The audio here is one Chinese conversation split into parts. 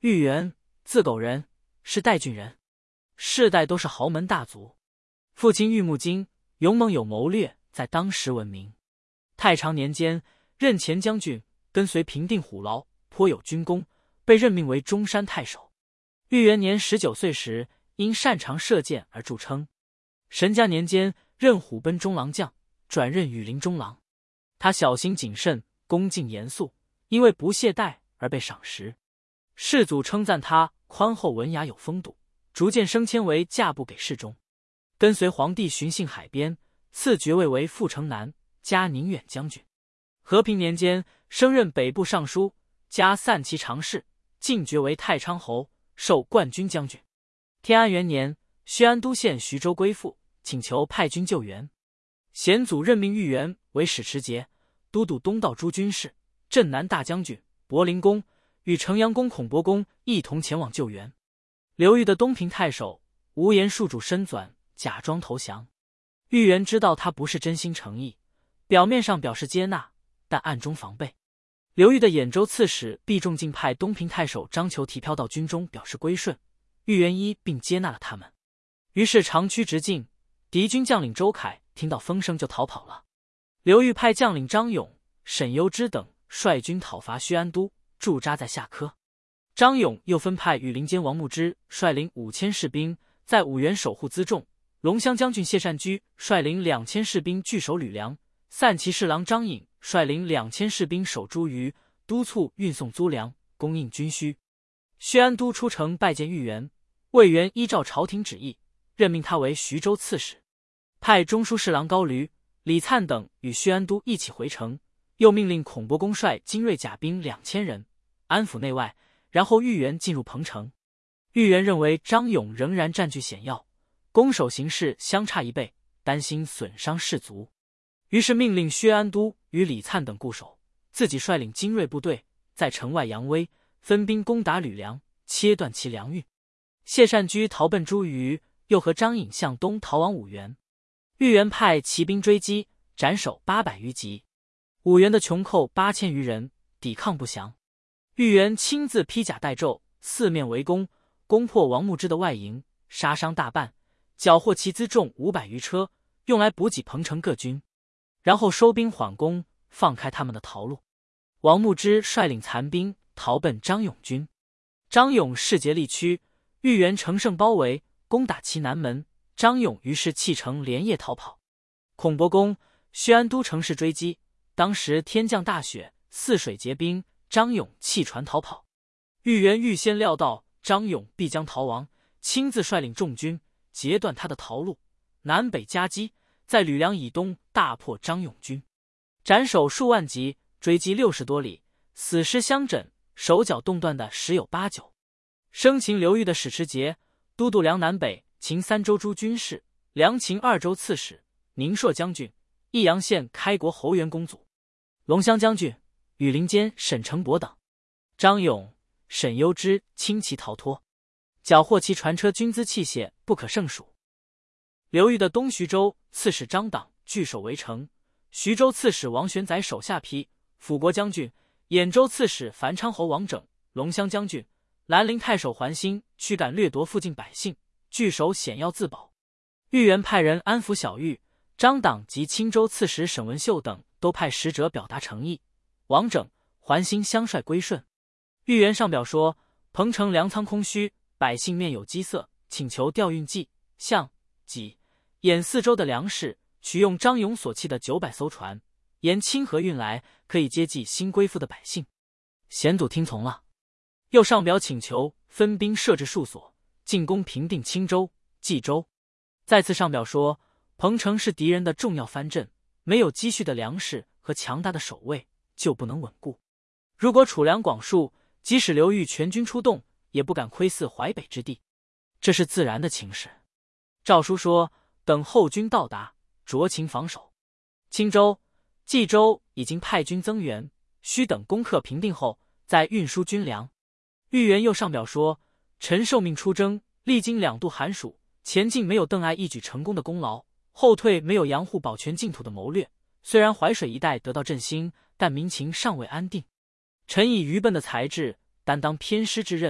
豫园，字苟人，是代郡人，世代都是豪门大族。父亲豫穆金勇猛有谋略，在当时闻名。太常年间，任前将军，跟随平定虎牢，颇有军功，被任命为中山太守。豫元年19岁时，因擅长射箭而著称。神嘉年间，任虎贲中郎将，转任羽林中郎。他小心谨慎，恭敬严肃，因为不懈怠而被赏识。世祖称赞他宽厚文雅有风度，逐渐升迁为驾部给事中。跟随皇帝巡幸海边，赐爵位为阜城南，加宁远将军。和平年间，升任北部尚书，加散骑常侍，进爵为太昌侯，授冠军将军。天安元年，薛安都县徐州归附，请求派军救援。显祖任命豫园为使持节，都督东道诸军事，镇南大将军，柏林公与城阳公孔伯公一同前往救援。刘裕的东平太守无言戍主申纂假装投降，豫园知道他不是真心诚意，表面上表示接纳，但暗中防备。刘裕的兖州刺史毕仲敬派东平太守张求提飘到军中表示归顺，豫园一并接纳了他们。于是长驱直进，敌军将领周凯听到风声就逃跑了。刘裕派将领张勇、沈攸之等率军讨伐薛安都，驻扎在下柯。张勇又分派羽林监王牧之率领5000士兵在五原守护辎重，龙骧将军谢善居率领2000士兵据守吕梁，散骑侍郎张颖率领2000士兵守诸余，督促运送租粮，供应军需。薛安都出城拜见豫园，魏源依照朝廷旨意，任命他为徐州刺史，派中书侍郎高驴、李粲等与薛安都一起回城，又命令孔伯公率精锐甲兵2000人安抚内外，然后豫园进入彭城。豫园认为张勇仍然占据险要，攻守形势相差一倍，担心损伤士卒，于是命令薛安都与李粲等固守，自己率领精锐部队在城外扬威，分兵攻打吕梁，切断其粮运。谢善居逃奔诸余，又和张颖向东逃往五原。豫园派骑兵追击，斩首800余级。五原的穷寇8000余人，抵抗不降。豫园亲自披甲戴胄，四面围攻，攻破王牧之的外营，杀伤大半，缴获其辎重500余车，用来补给彭城各军，然后收兵缓攻，放开他们的逃路。王牧之率领残兵逃奔张勇军，张勇势竭力屈，豫园乘胜包围，攻打其南门，张勇于是弃城连夜逃跑。孔伯公、薛安都乘势追击，当时天降大雪，泗水结冰，张勇弃船逃跑。豫园预先料到张勇必将逃亡，亲自率领众军截断他的逃路，南北夹击，在吕梁以东大破张勇军，斩首数万级，追击60多里，死尸相枕，手脚冻断的十有8、9。生擒刘裕的史持节，都督梁南北秦3州诸军事，梁秦2州刺史，宁朔将军，益阳县开国侯元公祖，龙骧将军，羽林监沈承伯等。张勇、沈攸之轻骑逃脱，缴获其船车军资器械不可胜数。刘裕的东徐州刺史张党据守围城，徐州刺史王玄载手下邳、辅国将军，兖州刺史樊昌侯王整，龙骧将军，兰陵太守桓兴驱赶掠夺附近百姓，据守险要自保。豫园派人安抚小玉，张党及青州刺史沈文秀等都派使者表达诚意，王整、桓兴相率归顺。豫园上表说，彭城粮仓空虚，百姓面有饥色，请求调运冀、象、济、兖4州的粮食，取用张勇所弃的900艘船，沿清河运来，可以接济新归附的百姓。显祖听从了，又上表请求分兵设置戍所，进攻平定青州、冀州。再次上表说，彭城是敌人的重要藩镇，没有积蓄的粮食和强大的守卫，就不能稳固。如果储粮广树，即使刘裕全军出动，也不敢窥伺淮北之地，这是自然的情势。诏书说，等后军到达，酌情防守。青州、冀州已经派军增援，须等攻克平定后，再运输军粮。豫园又上表说，臣受命出征，历经2度寒暑，前进没有邓艾一举成功的功劳，后退没有杨护保全净土的谋略。虽然淮水一带得到振兴，但民情尚未安定。臣以愚笨的才智担当偏师之任，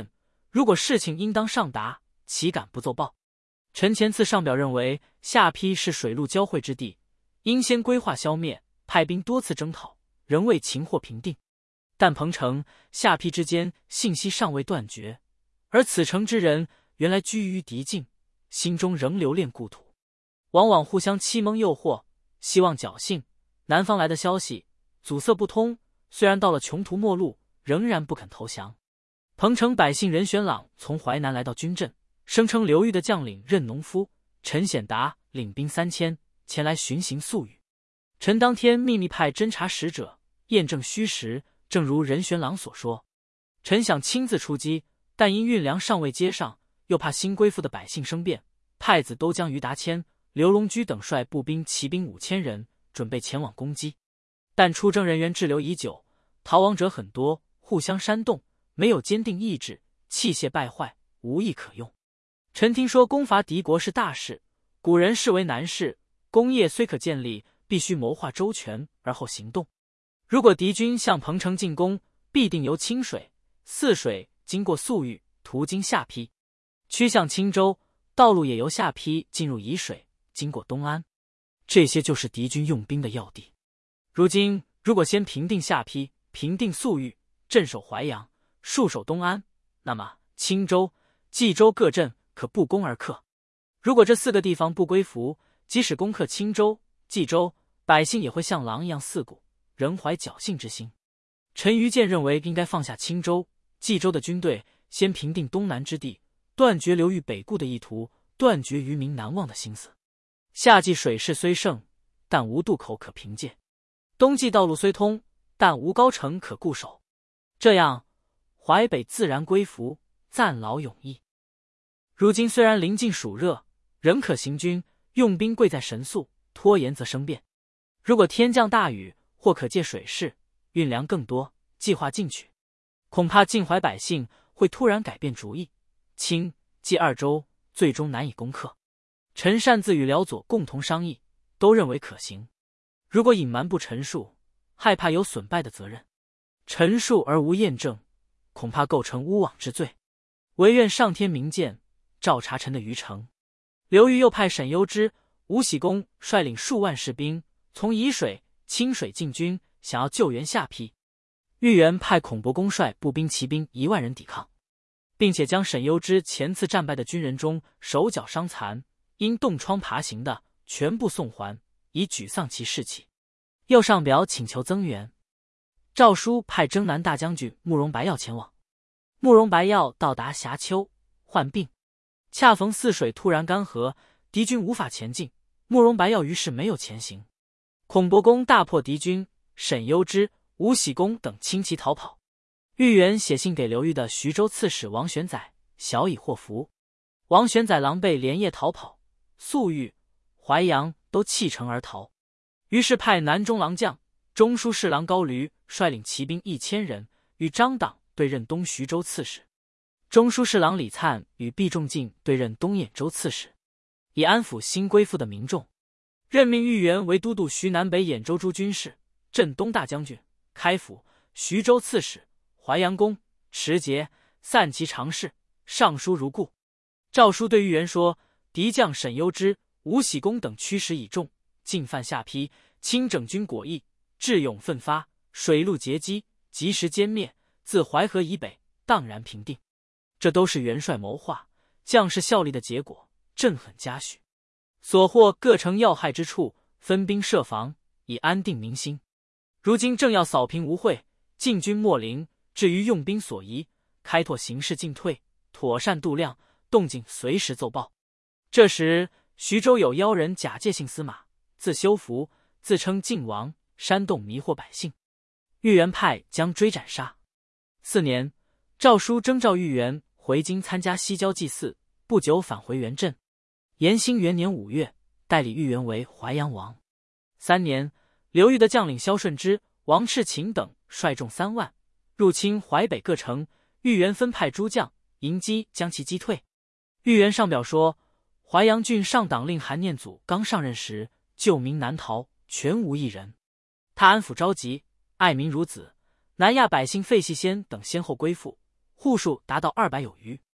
如果事情应当上达，岂敢不奏报？陈前次上表认为下邳是水陆交汇之地，应先规划消灭，派兵多次征讨，仍未擒获平定。但彭城、下邳之间信息尚未断绝，而此城之人原来居于敌境，心中仍留恋故土，往往互相欺蒙诱惑，希望侥幸。南方来的消息阻塞不通，虽然到了穷途末路，仍然不肯投降。彭城百姓任玄朗从淮南来到军镇，声称刘裕的将领任农夫陈显达领兵3000前来巡行宿豫。陈当天秘密派侦察使者验证虚实，正如任玄朗所说。陈想亲自出击，但因运粮尚未接上，又怕新归附的百姓生变，太子都将于达谦、刘龙居等率步兵骑兵5000人，准备前往攻击。但出征人员滞留已久，逃亡者很多，互相煽动，没有坚定意志，器械败坏，无益可用。臣听说攻伐敌国是大事，古人视为难事，功业虽可建立，必须谋划周全而后行动。如果敌军向彭城进攻，必定由清水、泗水经过宿豫，途经下邳，趋向青州，道路也由下邳进入沂水，经过东安，这些就是敌军用兵的要地。如今如果先平定下邳，平定宿豫，镇守淮阳，戍守东安，那么青州、冀州各镇可不攻而克。如果这4个地方不归服，即使攻克青州、冀州，百姓也会像狼一样四顾，仍怀侥幸之心。陈余建认为应该放下青州、冀州的军队，先平定东南之地，断绝刘裕北顾的意图，断绝渔民南望的心思。夏季水势虽盛，但无渡口可凭借；冬季道路虽通，但无高城可固守。这样，淮北自然归服，暂劳永逸。如今虽然临近暑热，仍可行军，用兵贵在神速，拖延则生变。如果天降大雨，或可借水势，运粮更多，计划进取，恐怕晋淮百姓会突然改变主意，青、冀2州最终难以攻克。陈擅自与辽左共同商议，都认为可行。如果隐瞒不陈述，害怕有损败的责任；陈述而无验证，恐怕构成诬枉之罪。唯愿上天明鉴，照查陈的愚诚。刘裕又派沈攸之、吴喜公率领数万士兵从沂水、清水进军，想要救援下邳。豫园派孔伯公率步兵骑兵1万人抵抗，并且将沈攸之前次战败的军人中手脚伤残、因冻疮爬行的全部送还，以沮丧其士气。又上表请求增援。诏书派征南大将军慕容白曜前往。慕容白曜到达峡丘，患病，恰逢泗水突然干涸，敌军无法前进，慕容白曜于是没有前行。孔伯公大破敌军，沈攸之、吴喜公等轻骑逃跑。豫园写信给刘裕的徐州刺史王玄载，小以祸福。王玄载狼狈连夜逃跑，宿豫、淮阳都弃城而逃。于是派南中郎将、中书侍郎高驴率领骑兵1000人，与张党对任东徐州刺史，中书侍郎李粲与毕仲敬对任东兖州刺史，以安抚新归附的民众。任命豫园为都督徐南北兖州诸军事、镇东大将军、开府、徐州刺史、淮阳公、持节、散骑常侍、尚书如故。诏书对豫园说：敌将沈攸之、吴喜公等驱使已重，进犯下邳，清整军果毅，智勇奋发，水陆截击，及时歼灭，自淮河以北荡然平定。这都是元帅谋划、将士效力的结果，朕很嘉许。所获各城要害之处，分兵设防，以安定民心。如今正要扫平吴会，进军秣陵，至于用兵所宜，开拓形势进退，妥善度量，动静随时奏报。这时徐州有妖人假借姓司马，自修福，自称晋王，煽动迷惑百姓。豫园派将追斩杀。4年，诏书征召豫园回京参加西郊祭祀，不久返回原镇。延兴元年5月，代理豫园为淮阳王。3年，刘裕的将领萧顺之、王赤勤等率众3万，入侵淮北各城，豫园分派诸将迎击，将其击退。豫园上表说，淮阳郡上党令韩念祖刚上任时，救民难逃，全无一人。他安抚着急，爱民如子，南亚百姓费细先等先后归附，户数达到200有余。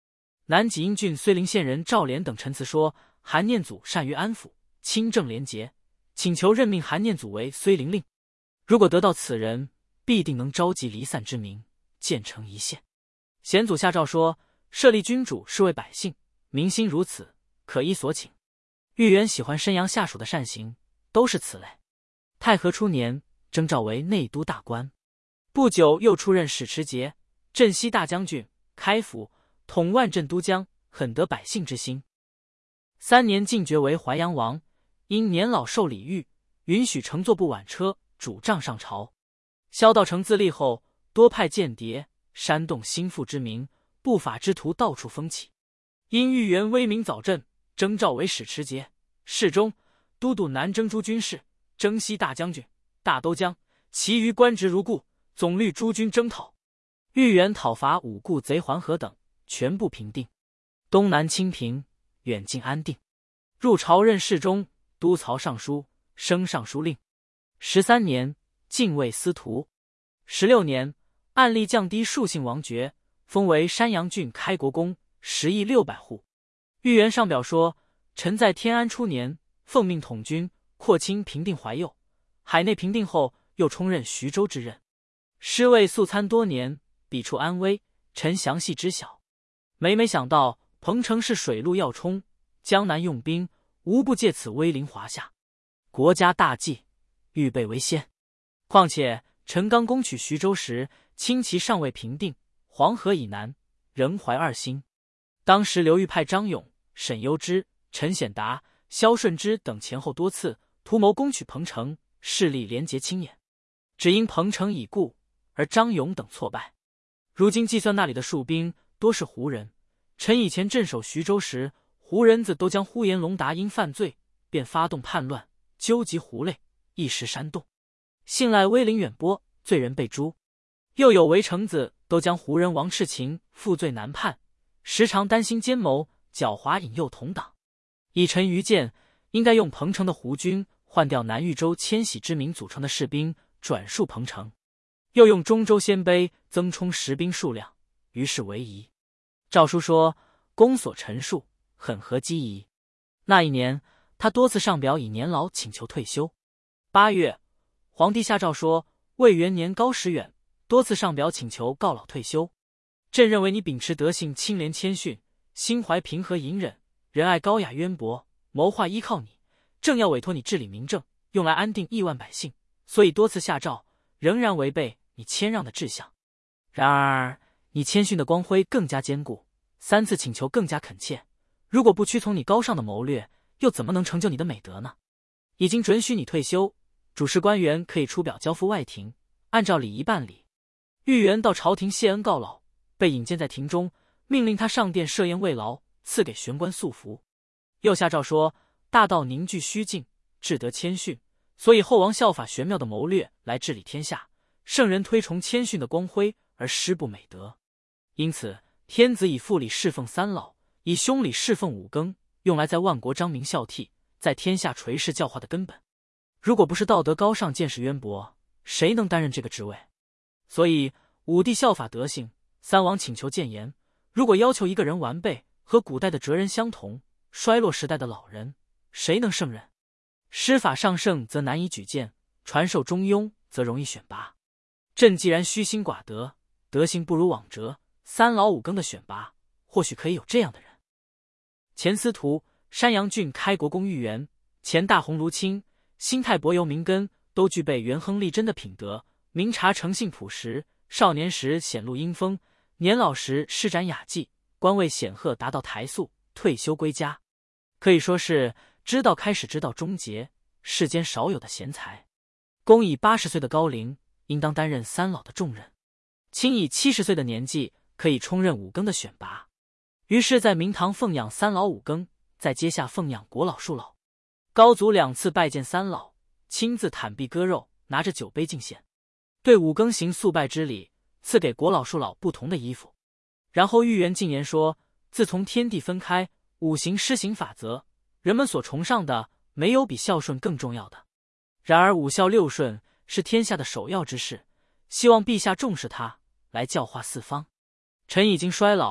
南济阴郡睢陵县人赵廉等陈词说，韩念祖善于安抚，清正廉洁，请求任命韩念祖为睢陵令。如果得到此人，必定能召集离散之民，建成一县。贤祖下诏说，设立君主是为百姓，民心如此，可依所请。豫园喜欢申阳下属的善行，都是此类。太和初年，征召为内都大官，不久又出任使持节、镇西大将军、开府，统万镇都江，很得百姓之心。3年进爵为淮阳王，因年老受礼遇，允许乘坐部挽车，主杖上朝。萧道成自立后，多派间谍煽动心腹之民，不法之徒到处风起。因豫园威名早振，征召为使持节、侍中、都督南征诸军事、征西大将军、大都将，其余官职如故，总率诸军征讨。豫园讨伐五顾贼环河等，全部平定，东南清平，远近安定。入朝任侍中、都曹尚书，升尚书令。13年，进位司徒。16年，按例降低庶姓王爵，封为山阳郡开国公，10亿600户。豫园上表说，臣在天安初年，奉命统军，扩清平定怀右，海内平定后，又充任徐州之任。师卫素参多年，彼处安危，臣详细知晓。每想到彭城是水陆要冲，江南用兵，无不借此威临华夏。国家大计，预备为先。况且陈刚攻取徐州时，轻骑尚未平定，黄河以南仍怀二心。当时刘裕派张勇、沈攸之、陈显达、萧顺之等前后多次图谋攻取彭城，势力连结清眼，只因彭城已固，而张勇等挫败。如今计算那里的戍兵多是胡人，臣以前镇守徐州时，胡人子都将呼延龙达因犯罪，便发动叛乱，纠集胡类，一时煽动。信赖威灵远播，罪人被诛。又有围城子都将胡人王赤勤负罪难判，时常担心奸谋，狡猾引诱同党。以臣愚见，应该用彭城的胡军换掉南豫州迁徙之民组成的士兵，转戍彭城，又用中州鲜卑增充实兵数量，于是为宜。诏书说，公所陈述很合机宜。那一年，他多次上表以年老请求退休。8月，皇帝下诏说，魏元年高时远，多次上表请求告老退休。朕认为你秉持德性清廉谦逊，心怀平和隐忍，仁爱高雅渊博，谋划依靠你，正要委托你治理民政，用来安定亿万百姓，所以多次下诏，仍然违背你谦让的志向。然而你谦逊的光辉更加坚固，3次请求更加恳切，如果不屈从你高尚的谋略，又怎么能成就你的美德呢？已经准许你退休，主事官员可以出表交付外廷，按照礼仪办理。豫园到朝廷谢恩告老，被引荐在庭中，命令他上殿设宴慰劳，赐给玄关素服。又下诏说，大道凝聚虚静，至德谦逊，所以后王效法玄妙的谋略来治理天下，圣人推崇谦逊的光辉而失不美德。因此天子以父礼侍奉三老，以兄礼侍奉五更，用来在万国彰明孝悌，在天下垂示教化的根本。如果不是道德高尚见识渊博，谁能担任这个职位？所以武帝效法德性，三王请求谏言，如果要求一个人完备，和古代的哲人相同，衰落时代的老人，谁能胜任？师法上圣则难以举荐，传授中庸则容易选拔。朕既然虚心寡德，德行不如往哲，三老五更的选拔，或许可以有这样的人。前司徒山阳郡开国公豫园，前大鸿胪卿，新太伯游明根，都具备元亨利贞的品德，明察诚信朴实，少年时显露英风，年老时施展雅技，官位显赫达到台塑，退休归家，可以说是知道开始知道终结，世间少有的贤才。公以80岁的高龄，应当担任三老的重任，卿以70岁的年纪，可以充任五更的选拔。于是在明堂奉养三老五更，在阶下奉养国老庶老。高祖2次拜见三老，亲自袒臂割肉，拿着酒杯敬献，对五更行肃拜之礼，赐给国老庶老不同的衣服。然后豫园进言说，自从天地分开，五行施行法则，人们所崇尚的没有比孝顺更重要的。然而五孝六顺是天下的首要之事，希望陛下重视它，来教化四方。臣已经衰老，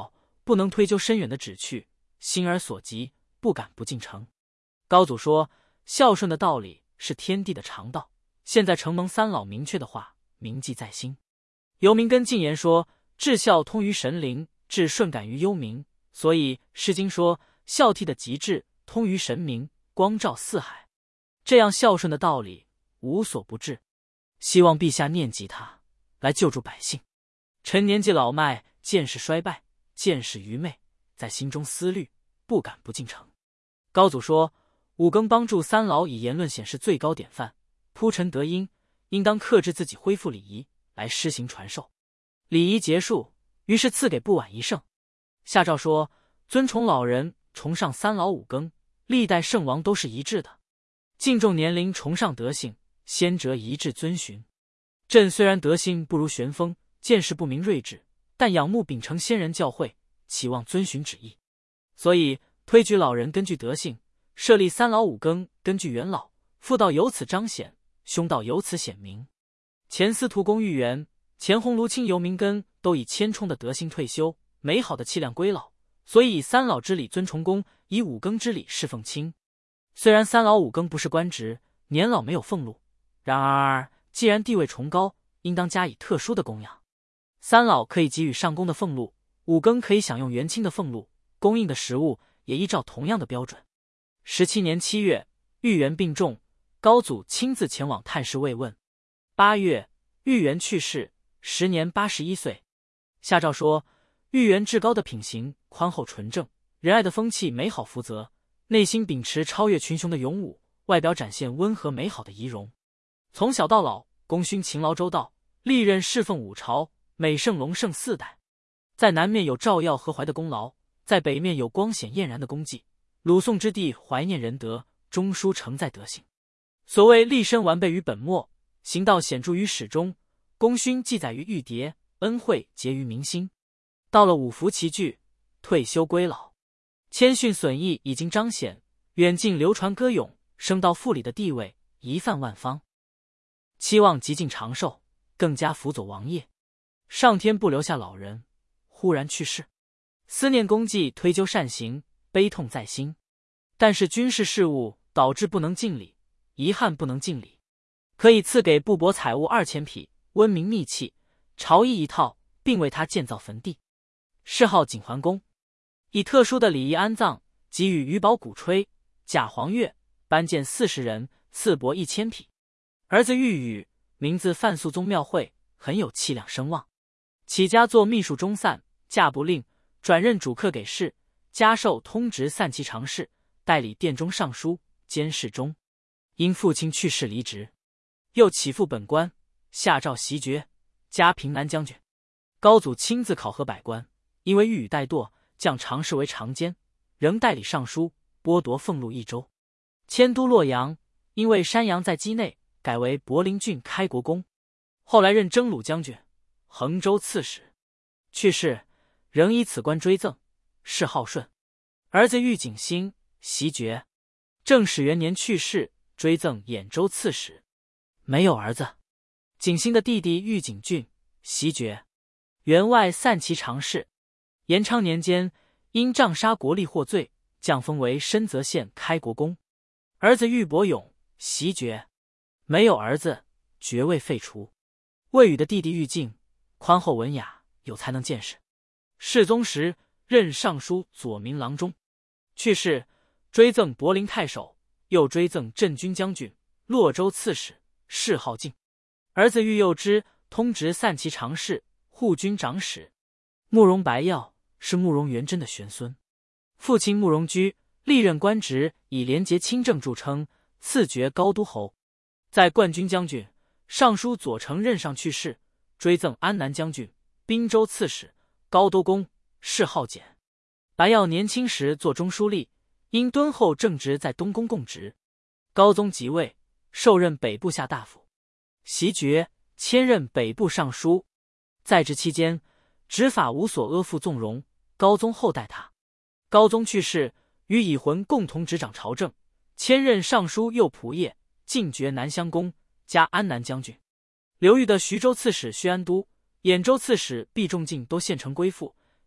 不能推究深远的旨趣，心而所及，不敢不进城。高祖说，孝顺的道理是天地的常道，现在承蒙三老明确的话，铭记在心。游民跟进言说，至孝通于神灵，至顺感于幽冥，所以《诗经》说孝悌的极致通于神明，光照四海。这样孝顺的道理无所不至，希望陛下念及他，来救助百姓。臣年纪老迈，见识衰败，见识愚昧，在心中思虑，不敢不进城。高祖说，五更帮助三老以言论显示最高典范，铺陈德音，应当克制自己，恢复礼仪，来施行传授。礼仪结束，于是赐给不晚一胜。下诏说，尊崇老人，崇尚三老五更，历代圣王都是一致的。敬重年龄，崇尚德性，先哲一致遵循。朕虽然德性不如玄风，见识不明睿智，但仰慕秉承先人教诲，期望遵循旨意，所以推举老人根据德性，设立三老五更根据元老，父道由此彰显，兄道由此显明。前司徒公豫园、前鸿胪卿游民根都以谦冲的德性退休，美好的气量归老，所以以三老之礼尊崇公，以五更之礼侍奉卿。虽然三老五更不是官职，年老没有俸禄，然而既然地位崇高，应当加以特殊的供养。三老可以给予上公的俸禄，五更可以享用元卿的俸禄，供应的食物也依照同样的标准。17年7月，豫园病重，高祖亲自前往探视慰问。8月，豫园去世，时年81岁。下诏说，豫园至高的品行，宽厚纯正，仁爱的风气，美好福泽，内心秉持超越群雄的勇武，外表展现温和美好的仪容。从小到老，功勋勤劳周到，历任侍奉五朝，美圣隆盛4代。在南面有照耀和怀的功劳，在北面有光显艳然的功绩。鲁宋之地怀念仁德，中书承载德行。所谓立身完备于本末，行道显著于始终，功勋记载于玉牒，恩惠结于民心。到了五服齐聚，退休归老，谦逊损益已经彰显，远近流传歌咏，升到副理的地位，一泛万方。期望极尽长寿，更加辅佐王业。上天不留下老人，忽然去世，思念功绩，推究善行，悲痛在心。但是军事事务导致不能尽礼，遗憾不能尽礼，可以赐给布帛财物2000匹，温明秘器，朝衣1套，并为他建造坟地，谥号景桓公。以特殊的礼仪安葬，给予余宝鼓吹、贾黄钺，颁荐40人，赐帛1000匹。儿子豫宇，名字范肃宗庙会，很有气量声望，起家做秘书中散，驾不令，转任主客给事，加授通直散骑常侍，代理殿中尚书，兼侍中。因父亲去世离职，又起复本官，下诏袭爵，加平南将军。高祖亲自考核百官，因为豫宇怠惰，降常侍为常监，仍代理尚书，剥夺俸禄1州。迁都洛阳，因为山阳在畿内，改为博陵郡开国公。后来任征虏将军、衡州刺史。去世，仍以此官追赠，谥号顺。儿子豫景兴袭爵，正始元年去世，追赠兖州刺史。没有儿子。景兴的弟弟豫景俊袭爵，员外散骑常侍。延昌年间，因杖杀国吏获罪，降封为深泽县开国公。儿子豫伯勇袭爵，没有儿子，爵位废除。魏宇的弟弟豫敬宽厚文雅，有才能见识。世宗时任尚书左民郎中。去世，追赠柏林太守，又追赠镇军将军、洛州刺史，谥号敬。儿子豫幼之通直散骑常侍、护军长史。慕容白曜是慕容元真的玄孙，父亲慕容居历任官职以廉洁清正著称，赐爵高都侯。在冠军将军、尚书左丞任上去世，追赠安南将军、滨州刺史、高都公，谥号简。白曜年轻时做中书吏，因敦厚正直，在东宫供职。高宗即位，受任北部下大夫，袭爵，迁任北部尚书。在职期间，执法无所阿附纵容，高宗厚待他。高宗去世，与乙浑共同执掌朝政，迁任尚书右仆射，进爵南乡公，加安南将军。刘裕的徐州刺史薛安都、兖州刺史毕仲敬都献城归附，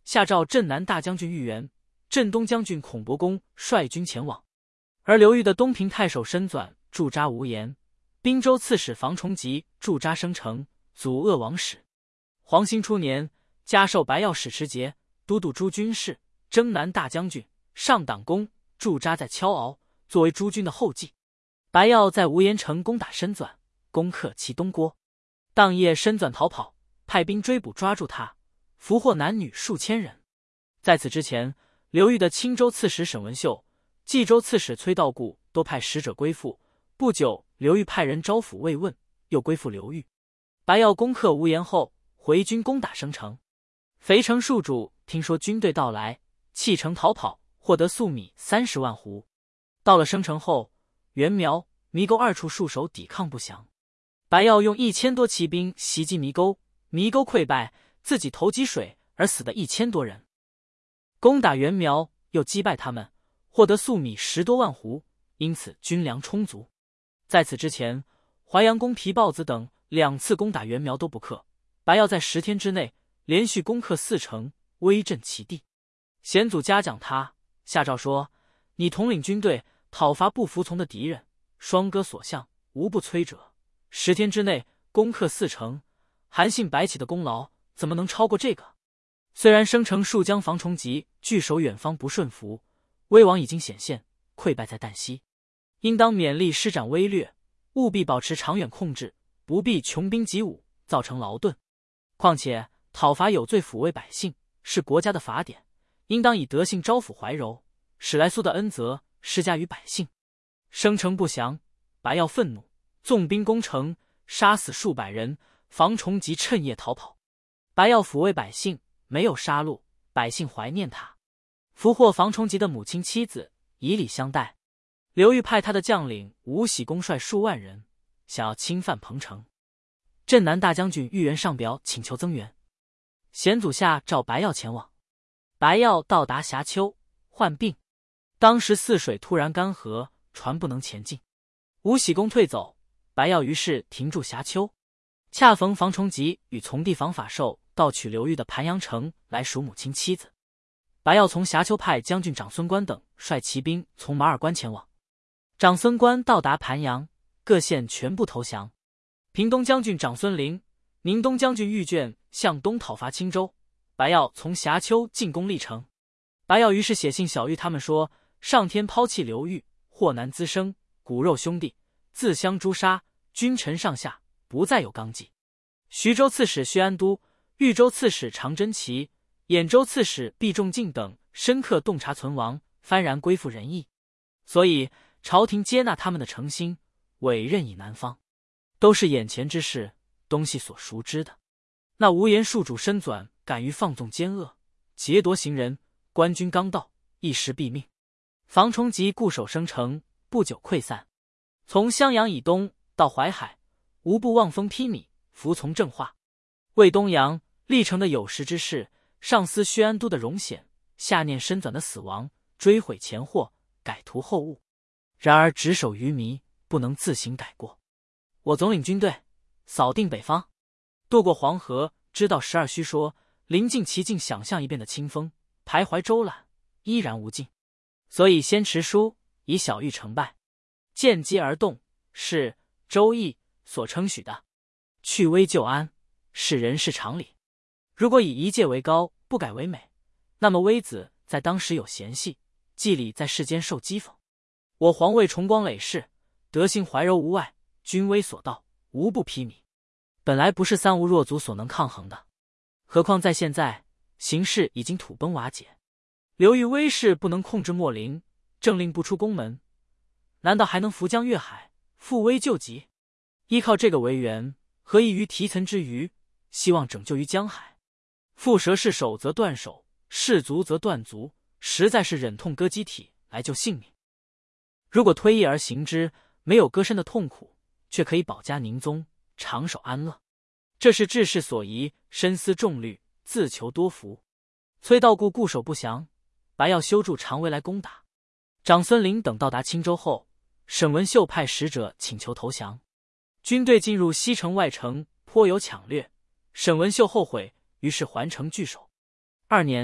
下诏镇南大将军豫园、镇东将军孔伯公率军前往。而刘裕的东平太守申纂驻扎无盐，滨州刺史房崇吉驻扎生城，阻鄂王使。黄兴初年，加授白曜使持节、都督诸军事、征南大将军、上党公，驻扎在敲敖，作为诸军的后继。白曜在无盐城攻打申纂，攻克其东郭。当夜申纂逃跑，派兵追捕抓住他，俘获男女数千人。在此之前，刘裕的青州刺史沈文秀、冀州刺史崔道固都派使者归附。不久，刘裕派人招抚慰问，又归附刘裕。白曜攻克无盐后，回军攻打生城。肥城戍主听说军队到来，弃城逃跑，获得粟米30万斛。到了生城后，袁苗、糜沟二处戍守抵抗不降。白曜用1000多骑兵袭击糜沟，糜沟溃败，自己投积水而死的1000多人。攻打袁苗，又击败他们，获得粟米10多万斛，因此军粮充足。在此之前，淮阳公皮豹子等2次攻打袁苗都不克，白曜在10天之内连续攻克4城，威震其地。显祖嘉奖他，下诏说：你统领军队讨伐不服从的敌人，双戈所向，无不摧折。10天之内攻克4城，韩信、白起的功劳怎么能超过这个？虽然生城戍将房崇吉据守远方不顺服，威王已经显现，溃败在旦夕，应当勉力施展威略，务必保持长远控制，不必穷兵黥武，造成劳顿。况且讨伐有罪抚慰百姓是国家的法典，应当以德性招抚怀柔，史来苏的恩泽施加于百姓。生城不降，白曜愤怒，纵兵攻城，杀死数百人，房崇吉趁夜逃跑。白曜抚慰百姓，没有杀戮，百姓怀念他，俘获房崇吉的母亲妻子，以礼相待。刘裕派他的将领吴喜公率数万人，想要侵犯彭城。镇南大将军豫园上表请求增援，显祖下召白曜前往。白曜到达峡丘，患病，当时泗水突然干涸，船不能前进。吴喜公退走，白曜于是停驻峡丘。恰逢房崇吉与从地房法寿盗取刘裕的盘阳城来赎母亲妻子。白曜从峡丘派将军长孙观等率骑兵从马尔关前往。长孙观到达盘阳，各县全部投降。平东将军长孙陵、宁东将军郁卷向东讨伐青州，白曜从峡丘进攻历城。白曜于是写信小谕他们说：上天抛弃刘裕，祸难滋生，骨肉兄弟自相诛杀，君臣上下不再有纲纪。徐州刺史薛安都、豫州刺史常真齐、兖州刺史毕仲敬等深刻洞察存亡，幡然归附仁义，所以朝廷接纳他们的诚心，委任以南方，都是眼前之事，东西所熟知的。那无盐戍主申纂敢于放纵奸恶，劫夺行人，官军刚到，一时毙命。房崇吉固守生城，不久溃散。从襄阳以东到淮海，无不望风披靡，服从政化。为东阳历城的有识之士，上思薛安都的荣显，下念申纂的死亡，追悔前祸，改图后误。然而执守于迷，不能自行改过。我总领军队，扫定北方，渡过黄河，知道12虚说，临近其境想象一遍的清风，徘徊周览，依然无尽。所以先持书，以小谕成败，见机而动，是《周易》所称许的。去危就安，是人事常理。如果以一介为高，不改为美，那么微子在当时有嫌隙，季礼在世间受讥讽。我皇位崇光磊士，德性怀柔无碍，君威所到，无不披靡。本来不是三吴弱族所能抗衡的，何况在现在，形势已经土崩瓦解。刘裕威势不能控制秣陵，政令不出宫门，难道还能扶江越海，复危救急？依靠这个为援，何异于提岑之虞，希望拯救于江海？蝮蛇是手则断手，是足则断足，实在是忍痛割机体来救性命。如果推意而行之，没有割身的痛苦，却可以保家宁宗，长守安乐。这是治世所宜，深思重虑，自求多福。崔道固固守不降，白曜修筑长围来攻打。长孙陵等到达青州后，沈文秀派使者请求投降。军队进入西城外城，颇有抢掠。沈文秀后悔，于是还城据守。2年，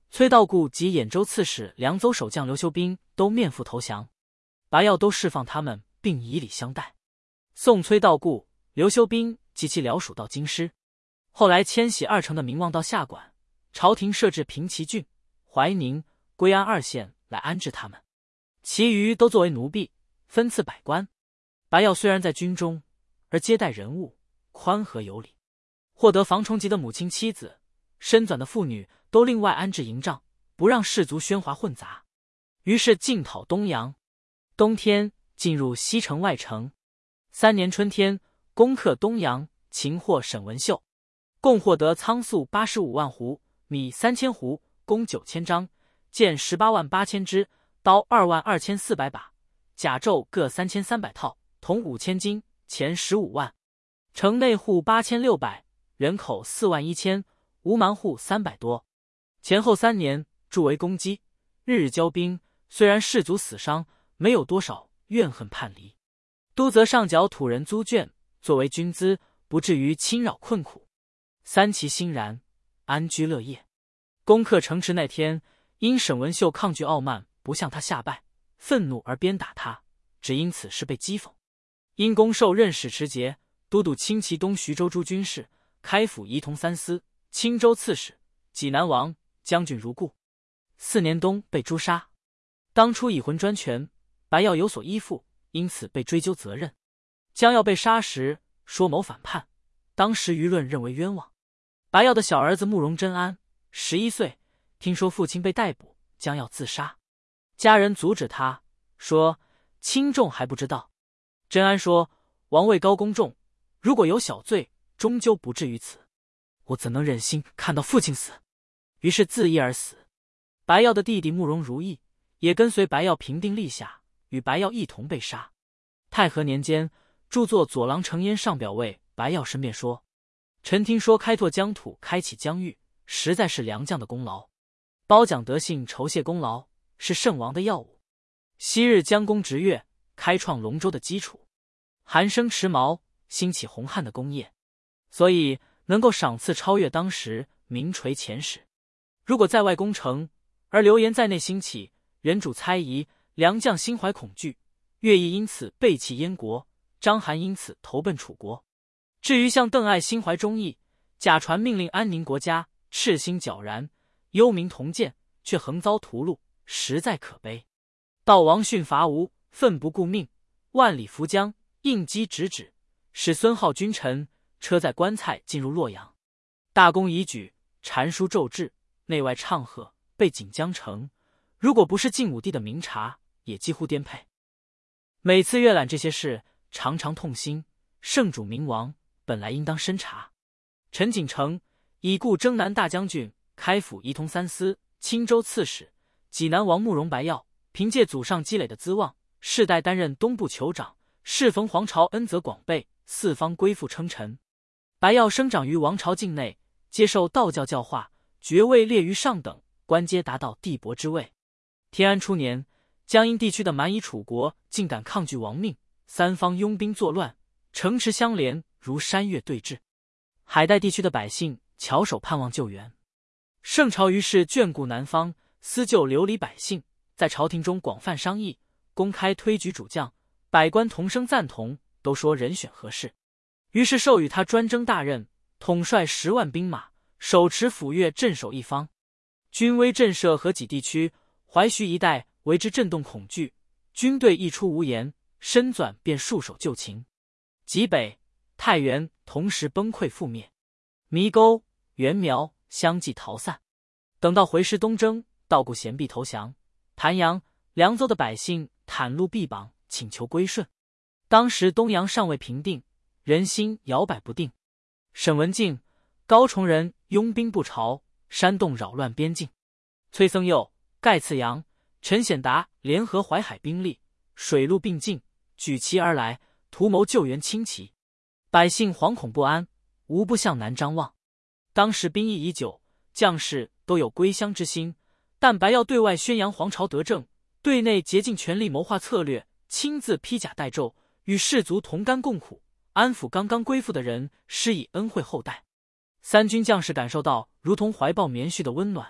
崔道固及兖州刺史凉州守将刘修斌都面赴投降，白耀都释放他们，并以礼相待。送崔道固、刘修斌及其僚属到京师，后来迁徙2城的明望道下馆，朝廷设置平齐郡、怀宁、归安2县来安置他们，其余都作为奴婢，分赐百官。白耀虽然在军中，而接待人物宽和有礼，获得房崇吉的母亲妻子、身转的妇女都另外安置营帐，不让士卒喧哗混杂。于是进讨东阳，冬天进入西城外城。3年春天，攻克东阳，擒获沈文秀，共获得仓粟85万斛，米3000斛，弓9000张，箭18万8千支，刀2万2400把，甲胄各3300套，铜5000斤，钱15万。城内户8600，人口4万1千，无蛮户300多。前后3年，筑围攻击，日日交兵，虽然士卒死伤，没有多少怨恨叛离。都则上缴土人租券，作为军资，不至于侵扰困苦。3旗欣然，安居乐业。攻克城池那天，因沈文秀抗拒傲慢，不向他下拜，愤怒而鞭打他，只因此事被讥讽。因公授任使持节、都督清齐东徐州诸军事、开府仪同3司、青州刺史、济南王、将军如故。4年冬被诛杀。当初以魂专权，白耀有所依附，因此被追究责任。将要被杀时，说谋反叛，当时舆论认为冤枉。白耀的小儿子慕容真安11岁，听说父亲被逮捕，将要自杀，家人阻止他，说轻重还不知道。真安说，王位高公重，如果有小罪，终究不至于此，我怎能忍心看到父亲死？于是自缢而死。白耀的弟弟慕容如意也跟随白耀平定立下，与白耀一同被杀。太和年间，著作左郎程焉上表为白耀申辩说，臣听说开拓疆土，开启疆域，实在是良将的功劳，褒奖德性，酬谢功劳，是圣王的要务。昔日将功直月，开创龙州的基础，寒生持矛，兴起洪汉的功业，所以能够赏赐超越当时，名垂前史。如果在外攻城，而流言在内兴起，人主猜疑，良将心怀恐惧，乐毅因此背弃燕国，章邯因此投奔楚国。至于像邓艾心怀忠义，假传命令安宁国家，赤心皎然，忧民同见，却横遭屠戮，实在可悲。悼王训伐吴，奋不顾命，万里浮江，应机直指，使孙浩君臣车载棺材进入洛阳。大功已举，禅书奏制，内外唱和，被锦江城。如果不是晋武帝的明察，也几乎颠沛。每次阅览这些事，常常痛心，圣主明王本来应当深察。陈景成已故征南大将军，开府仪同3司、青州刺史，济南王慕容白耀，凭借祖上积累的资望，世代担任东部酋长，适逢皇朝恩泽广备，四方归附称臣。白耀生长于王朝境内，接受道教教化，爵位列于上等，官阶达到帝伯之位。天安初年，江阴地区的蛮夷楚国竟敢抗拒王命，三方拥兵作乱，城池相连，如山岳对峙。海带地区的百姓翘首盼望救援，圣朝于是眷顾南方，思救流离百姓，在朝廷中广泛商议，公开推举主将，百官同声赞同，都说人选合适。于是授予他专征大任，统帅10万兵马，手持府钺，镇守一方。军威震慑河济地区，淮徐一带为之震动恐惧，军队一出无言，身转便戍守旧秦。济北、太原同时崩溃覆灭，弥沟、袁苗相继逃散。等到回师东征，道固咸必投降，潭阳、凉州的百姓袒露臂膀，请求归顺。当时东阳尚未平定，人心摇摆不定。沈文静、高崇仁拥兵不朝，煽动扰乱边境。崔僧佑、盖次阳、陈显达联合淮海兵力，水陆并进，举旗而来，图谋救援清齐。百姓惶恐不安，无不向南张望。当时兵役已久，将士都有归乡之心，但白耀对外宣扬皇朝德政，对内竭尽全力谋划策略，亲自披甲戴胄，与士卒同甘共苦，安抚刚刚归附的人，施以恩惠厚待。三军将士感受到如同怀抱棉絮的温暖，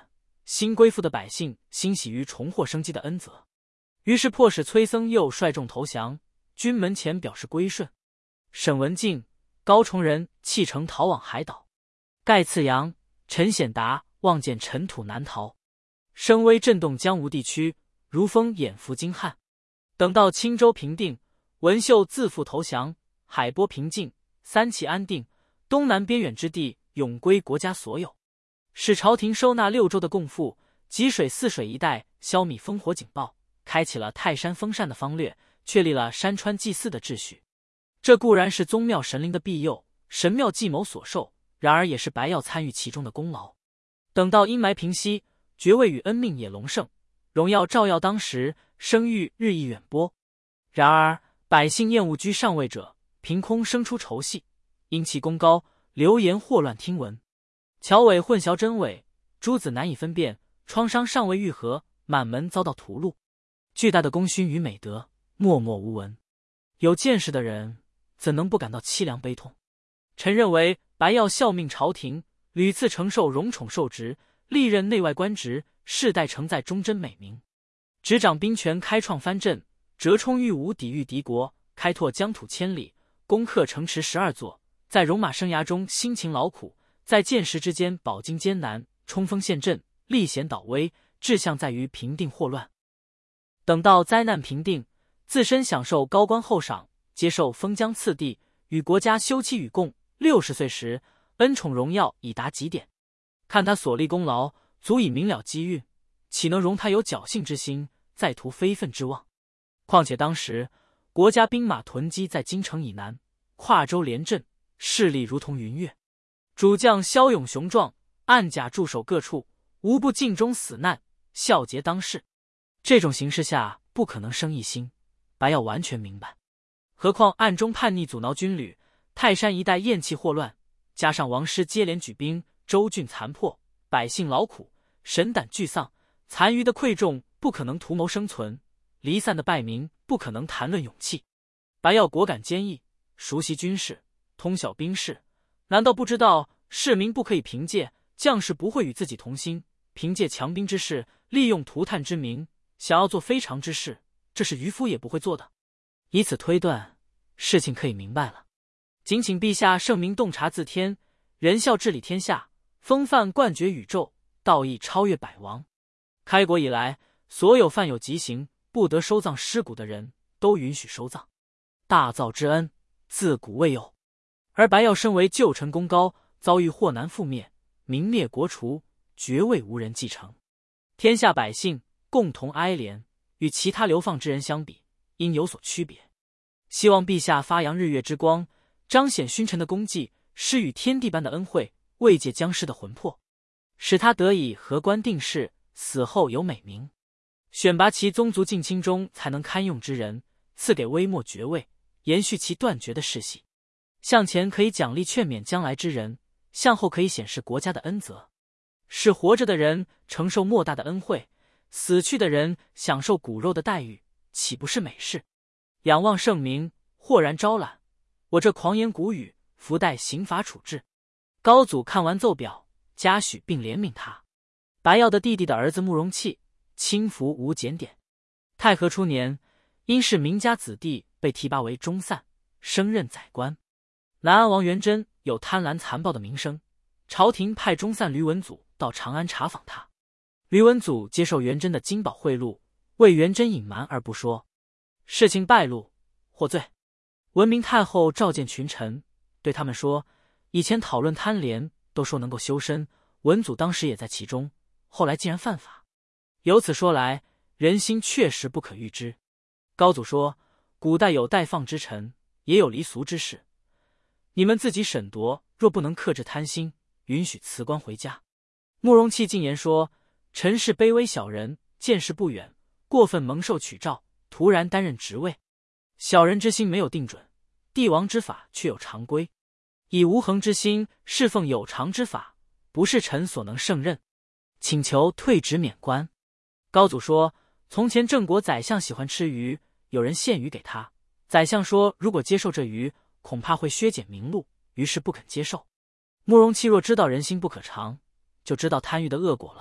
新归附的百姓欣喜于重获生机的恩泽，于是迫使崔僧佑率众投降，军门前表示归顺。沈文敬、高崇仁弃城逃往海岛，盖次阳、陈显达望见尘土难逃，声威震动江吴地区，如风掩伏京汉。等到青州平定，文秀自负投降，海波平静，三齐安定，东南边远之地永归国家所有，使朝廷收纳6州的贡赋，吉水泗水一带消弭烽火警报，开启了泰山封禅的方略，确立了山川祭祀的秩序。这固然是宗庙神灵的庇佑，神庙计谋所受，然而也是白曜参与其中的功劳。等到阴霾平息，爵位与恩命也隆盛，荣耀照耀当时，声誉日益远播。然而百姓厌恶居上位者，凭空生出仇隙，因其功高，流言祸乱听闻，巧伪混淆真伪，诸子难以分辨，创伤尚未愈合，满门遭到屠戮。巨大的功勋与美德，默默无闻。有见识的人怎能不感到凄凉悲痛？臣认为白曜效命朝廷，屡次承受荣宠受职，历任内外官职，世代承载忠贞美名，执掌兵权，开创藩镇，折冲御吴，抵御敌国，开拓疆土千里，攻克城池12座，在戎马生涯中辛勤劳苦，在见识之间饱经艰难，冲锋陷阵，历险倒危，志向在于平定祸乱。等到灾难平定，自身享受高官厚赏，接受封疆赐地，与国家休戚与共。60岁时，恩宠荣耀已达极点。看他所立功劳，足以明了机运，岂能容他有侥幸之心，再图非分之妄？况且当时国家兵马囤积在京城以南，跨州连镇，势力如同云岳，主将骁勇雄壮，暗甲驻守各处，无不尽忠死难，孝节当世。这种形势下不可能生异心，白曜完全明白。何况暗中叛逆阻挠军旅，泰山一带厌弃祸乱，加上王师接连举兵，州郡残破，百姓劳苦，神胆俱丧，残余的溃众不可能图谋生存，离散的败民不可能谈论勇气。白曜果敢坚毅，熟悉军事，通晓兵事，难道不知道士民不可以凭借，将士不会与自己同心，凭借强兵之势，利用涂炭之名，想要做非常之事，这是渔夫也不会做的。以此推断，事情可以明白了。谨请陛下圣明洞察自天，仁孝治理天下，风范冠绝宇宙，道义超越百王。开国以来，所有犯有极刑不得收葬尸骨的人都允许收葬，大造之恩自古未有。而白曜身为旧臣功高，遭遇祸难覆灭，民灭国除，爵位无人继承，天下百姓共同哀怜，与其他流放之人相比，应有所区别。希望陛下发扬日月之光，彰显勋臣的功绩，施与天地般的恩惠，慰藉僵尸的魂魄，使他得以阖官定仕，死后有美名。选拔其宗族近亲中才能堪用之人，赐给微末爵位，延续其断绝的世系。向前可以奖励劝勉将来之人，向后可以显示国家的恩泽，使活着的人承受莫大的恩惠，死去的人享受骨肉的待遇，岂不是美事？仰望圣明，豁然招揽，我这狂言古语，伏待刑罚处置。高祖看完奏表，嘉许并怜悯他。白曜的弟弟的儿子慕容器，轻浮无检点。太和初年，因是名家子弟，被提拔为中散，升任宰官。南安王元贞有贪婪残暴的名声，朝廷派中散吕文祖到长安查访他。吕文祖接受元贞的金宝贿赂，为元贞隐瞒而不说。事情败露，获罪。文明太后召见群臣，对他们说，以前讨论贪廉都说能够修身，文祖当时也在其中，后来竟然犯法。由此说来，人心确实不可预知。高祖说，古代有代放之臣，也有离俗之事，你们自己审夺，若不能克制贪心，允许辞官回家。慕容器进言说，臣是卑微小人，见识不远，过分蒙受取诏，突然担任职位。小人之心没有定准，帝王之法却有常规，以无恒之心侍奉有常之法，不是臣所能胜任，请求退职免官。高祖说，从前郑国宰相喜欢吃鱼，有人献鱼给他，宰相说如果接受这鱼，恐怕会削减名禄，于是不肯接受。慕容器若知道人心不可长，就知道贪欲的恶果了，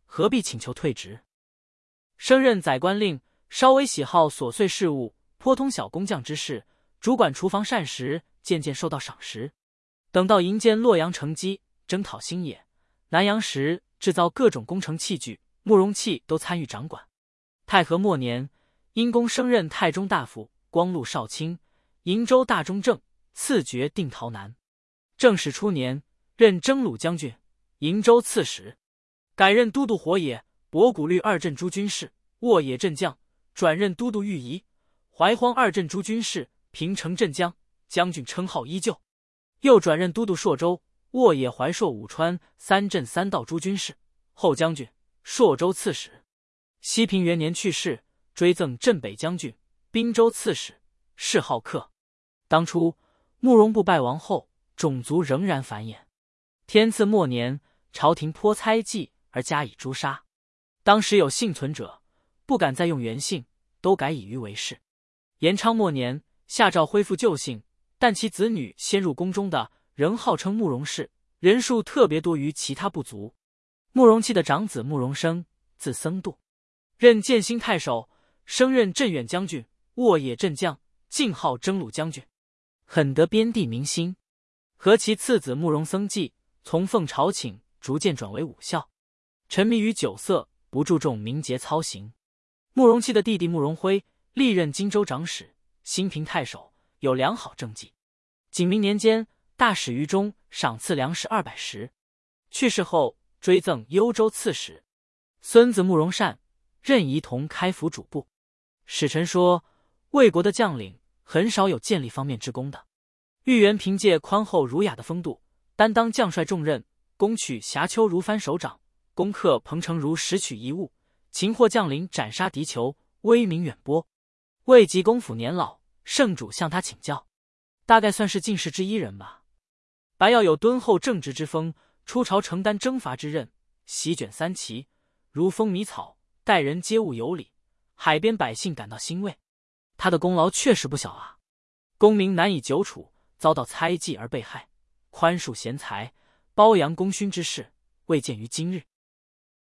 何必请求退职？升任宰官令，稍微喜好琐碎事务，颇通小工匠之事，主管厨房膳食，渐渐受到赏识。等到营建洛阳城基，征讨新野、南阳时，制造各种工程器具，慕容器都参与掌管。太和末年，因公升任太中大夫、光禄少卿、瀛州大中正，赐爵定陶南。正始初年，任征虏将军、瀛州刺史，改任都督火野、博古律二镇诸军事、沃野镇将，转任都督御夷、怀荒二镇诸军事、平城镇将，将军称号依旧。又转任都督朔州、沃野、怀朔、武川三镇三道诸军事、后将军、朔州刺史。西平元年去世，追赠镇北将军、滨州刺史，谥好客。当初慕容部败亡后，种族仍然繁衍。天赐末年，朝廷颇猜忌而加以诛杀。当时有幸存者，不敢再用原姓，都改以余为氏。延昌末年，下诏恢复旧姓，但其子女先入宫中的，仍号称慕容氏，人数特别多于其他部族。慕容器的长子慕容生，字僧度，任建兴太守，升任镇远将军、沃野镇将，进号征虏将军，很得边地民心。和其次子慕容僧纪，从奉朝请，逐渐转为武校，沉迷于酒色，不注重名节操行。慕容器的弟弟慕容辉，历任荆州长史、兴平太守，有良好政绩。景明年间，大使于中，赏赐粮食200石。去世后，追赠幽州刺史。孙子慕容善，任仪同开府主簿。史臣说，魏国的将领很少有建立方面之功的。豫园凭借宽厚儒雅的风度，担当将帅重任，攻取峡丘如翻手掌，攻克彭城如拾取遗物，擒获将领，斩杀敌酋，威名远播。魏及公府年老，圣主向他请教，大概算是进士之一人吧。白耀有敦厚正直之风，出朝承担征伐之任，席卷三旗，如风靡草，待人接物有礼，海边百姓感到欣慰。他的功劳确实不小啊。公民难以久处，遭到猜忌而被害，宽恕贤才，褒扬功勋之事，未见于今日。